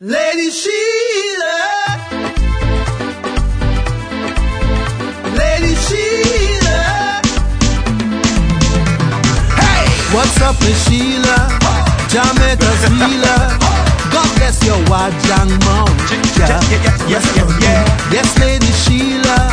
Lady Sheila, Lady Sheila. Hey, what's up, Miss Sheila? Jamaica's healer. God bless your Wajang mom. Yes, Yes, Lady Sheila.